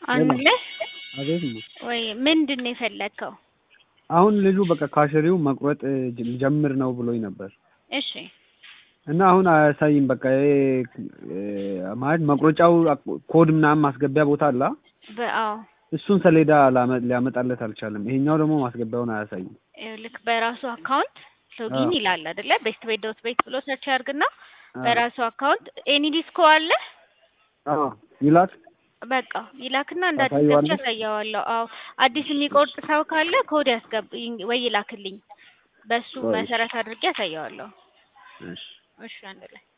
አንለ አቤት ነው ወይ ምንድነው የፈለከው? አሁን ልጁ በቃ ካሸሪው መቁረጥ ጀምር ነው ብሎኝ ነበር። እሺ እና አሁን አያሳይም። በቃ ማለት መቁረጫው ኮድ ምናምን ማስገቢያ ቦታ አለ። በአው እሱን ሰሌዳ ሊያመጣለት አልቻለም። ይሄኛው ደግሞ ማስገቢያውን አያሳይም። ልክ በራሱ አካውንት ሎጊን ይላል አይደለ? bestway.bet ብሎ ሰርች ያርግና በራሱ አካውንት ኤኒ ዲስኮ አለ። ይላክ በቃ ይላክና እንዳዲስ ገብቻ ያሳያዋለሁ። አዎ አዲስ የሚቆርጥ ሰው ካለ ኮድ ያስገብኝ ወይ ይላክልኝ። በሱ መሰረት አድርጌ ያሳያዋለሁ። እሺ እሺ አንደለ